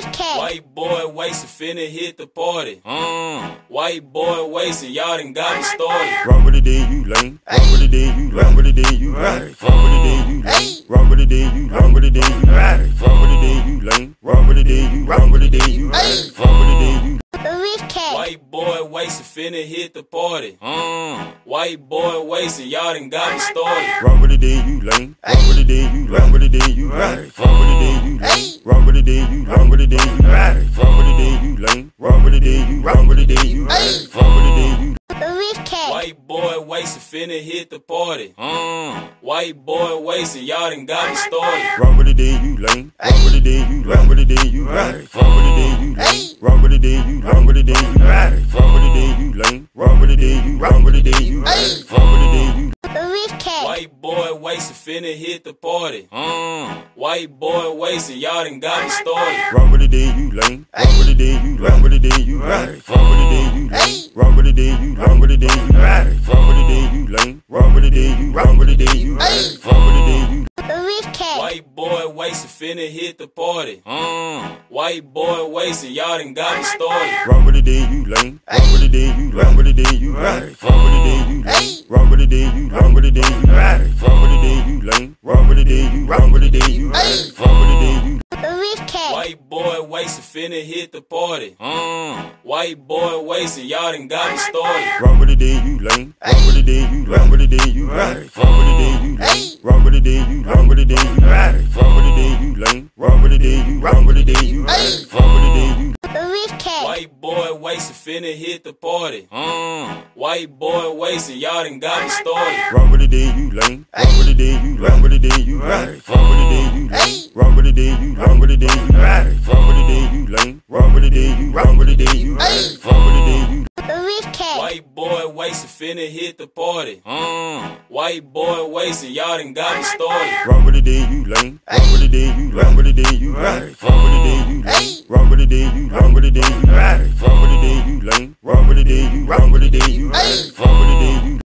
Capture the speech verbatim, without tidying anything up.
White boy wasted, finna hit the party. Mm. White boy wasted, y'all done got me started. Rock with it, then you lame. Rock with it, then you lame. Rock with it, then you lame. Rock with it, then you lame. Rock with it, then you lame. Rock with it, then you lame. Rock with it, then you lame. Rock with it, then you lame. Rock with it, then you lame. Rock with it, then you. White boy wasted, finna hit the party. Mm. White boy wasted, y'all done got me started. Rock with it, then you lame. Rock with it, then you lame. Rock with it, then you lame. Rock with it, then you lame. Rock with it, then you lame. Rock with it, then you lame. Rock with it, then you lame. Rock with it, then you lame. Rock with it, then you lame. Rock with it, then you. White boy wasted, finna hit the party. Mm. White boy wasted, y'all done got me started. Rock with it, then you lame. Rock with it, then you lame. Rock with it, then you lame. Rock with it, then you lame. Rock with it, then you lame. Rock with it, then you lame. Rock with it, then you lame. Rock with it, then you lame. Rock with it, then you lame. Rock with it, then you. White boy wasted, finna hit the party. Mm. White boy wasted, y'all done got me started. Rock with it, then you lame. Rock with it, then you lame. Rock with it, then you lame. Rock with it, then you lame. Rock with it, then you lame. Rock with it, then you lame. Rock with it, then you lame. Rock with it, then you lame. Rock with it, then you lame. Rock with it, then you. White boy wasted, finna hit the party. Mm. White boy wasted, y'all done got me started. Rock with it, then you lame. Rock with it, then you lame. Rock with it, then you lame. Rock with it, then you lame. Rock with it, then you lame. Rock with it, then you lame. Rock with it, then you lame. Rock with it, then you lame. Rock with it, then you lame. Rock with it, then you. White boy wasted, finna hit the party. Mm. White boy wasted, y'all done got me started. Rock with it, then you lame. Rock with it, then you lame. Rock with it, then you lame. Rock with it, then you lame. Rock with it, then you lame. Rock with it, then you lame. Rock with it, then you lame. Rock with it, then you lame. Rock with it, then you lame. Rock with it, then you. White boy wasted, finna hit the party. Mm. White boy wasted, y'all done got me started. Rock with it, then you lame. Rock with it, then you lame. Rock with it, then you lame. Rock with it, then you lame. Rock with it, then you lame. Rock with it, then you lame. Rock with it, then you lame. Rock with it, then you lame. Rock with it, then you lame. Rock with it, then you. White boy wasted, finna hit the party. Mm. White boy wasted, y'all done got me started. Rock with it, then you lame. Rock with it, then you lame. Rock with it, then you lame. Rock with it, then you lame. Rock with it, then you lame. Rock with it, then you lame. Rock with it, then you lame. Rock with it, then you lame. Rock with it, then you lame. Rock with it, then you.